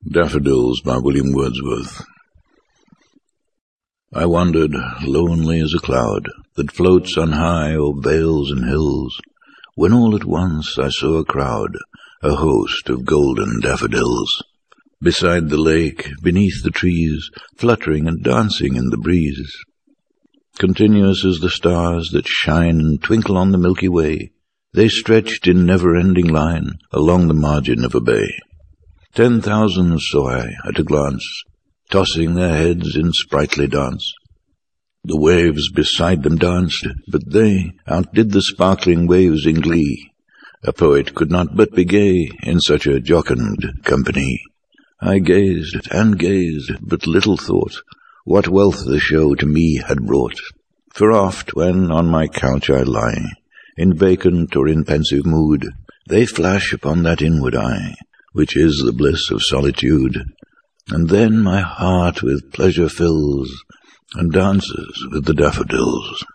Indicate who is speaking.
Speaker 1: Daffodils by William Wordsworth. I wandered, lonely as a cloud that floats on high o'er vales and hills, when all at once I saw a crowd, a host of golden daffodils, beside the lake, beneath the trees, fluttering and dancing in the breeze. Continuous as the stars that shine and twinkle on the Milky Way, they stretched in never-ending line along the margin of a bay. 10,000 saw I at a glance, tossing their heads in sprightly dance. The waves beside them danced, but they outdid the sparkling waves in glee. A poet could not but be gay in such a jocund company. I gazed and gazed, but little thought what wealth the show to me had brought. For oft, when on my couch I lie, in vacant or in pensive mood, they flash upon that inward eye, which is the bliss of solitude, and then my heart with pleasure fills, and dances with the daffodils.